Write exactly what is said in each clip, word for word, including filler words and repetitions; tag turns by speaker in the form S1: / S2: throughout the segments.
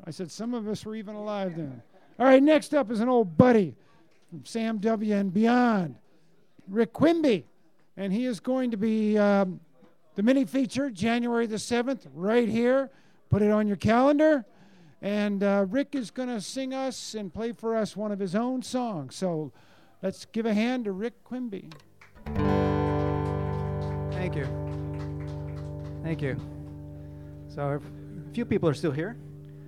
S1: I said some of us were even alive then. All right, next up is an old buddy from Sam W. and beyond, Rick Quimby. And he is going to be um, the mini feature, January the seventh, right here. Put it on your calendar. And uh, Rick is going to sing us and play for us one of his own songs. So let's give a hand to Rick Quimby.
S2: Thank you. Thank you. So a few people are still here.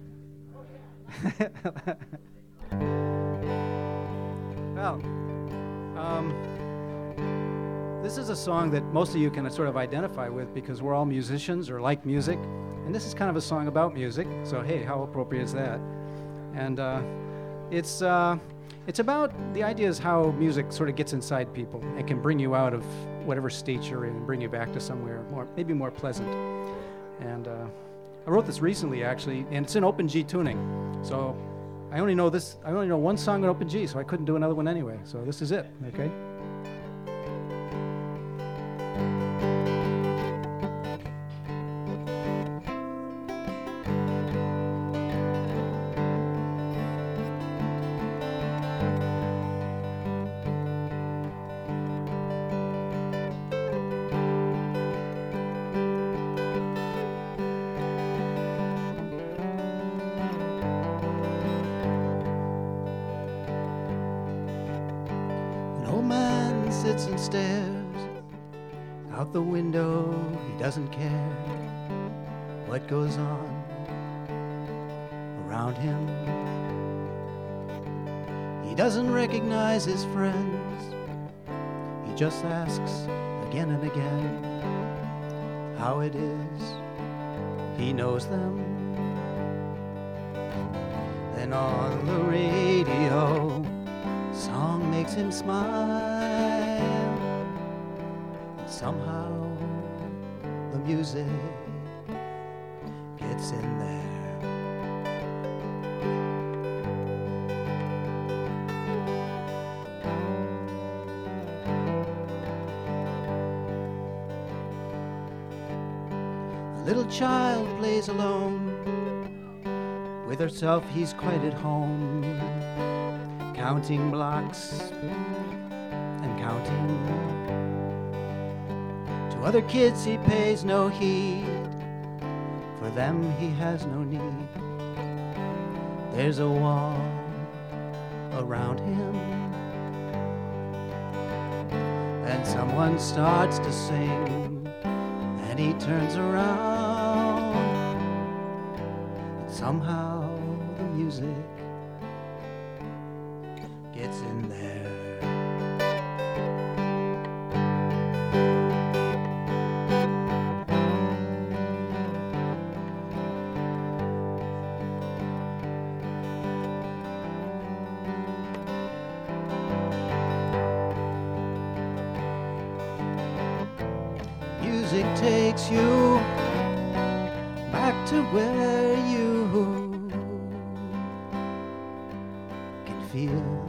S2: Well, um, this is a song that most of you can sort of identify with because we're all musicians or like music. And this is kind of a song about music, so hey, how appropriate is that? And uh, it's uh, it's about, the idea is how music sort of gets inside people and can bring you out of whatever state you're in and bring you back to somewhere more, maybe more pleasant. And uh, I wrote this recently, actually, and it's in open G tuning. So I only know this, I only know one song in open G, so I couldn't do another one anyway. So this is it, okay?
S3: And stares out the window. He doesn't care what goes on around him. He doesn't recognize his friends. He just asks again and again how it is. He knows them. Then on the radio, song makes him smile. Somehow the music gets in there. A little child plays alone. With herself he's quite at home, counting blocks and counting. To other kids he pays no heed, for them he has no need. There's a wall around him, and someone starts to sing, and he turns around, and somehow the music gets in there. Music takes you back to where you can feel.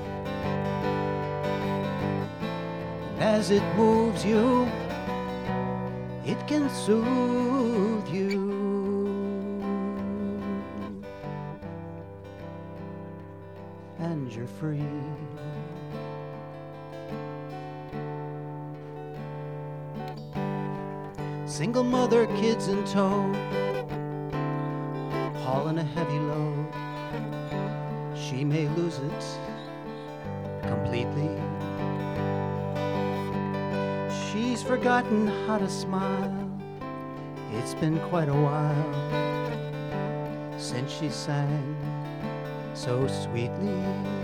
S3: And as it moves you, it can soothe you. And you're free. Single mother, kids in tow, hauling a heavy load. She may lose it completely. She's forgotten how to smile. It's been quite a while since she sang so sweetly.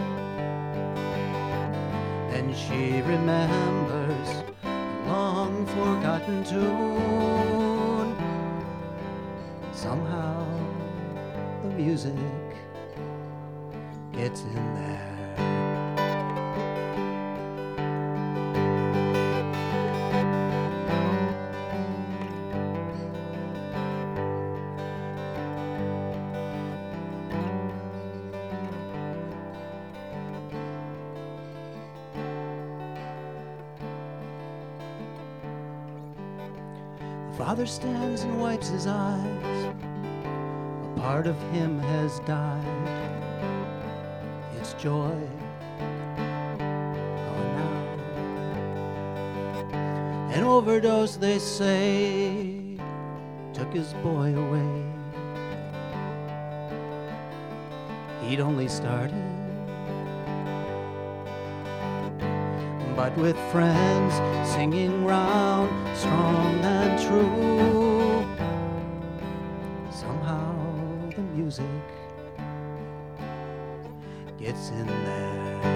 S3: Then she remembers long forgotten tune. Somehow the music gets in there. Father stands and wipes his eyes part of him has died. It's joy gone now. An overdose, they say, took his boy away. He'd only started, but with friends singing round, strong and true, somehow the music gets in there.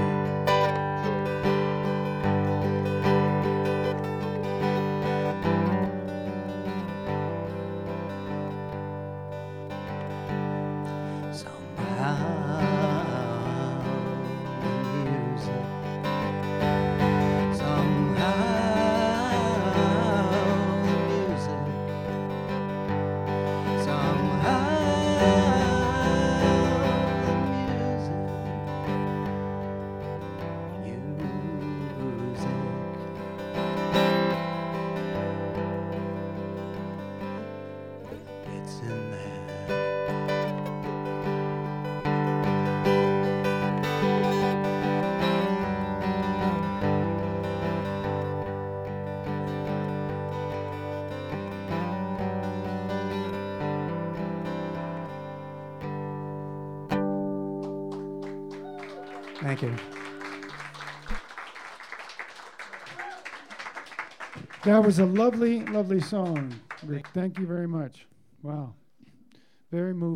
S2: Thank you.
S1: That was a lovely, lovely song, Rick. Thank you very much. Wow. Very moving.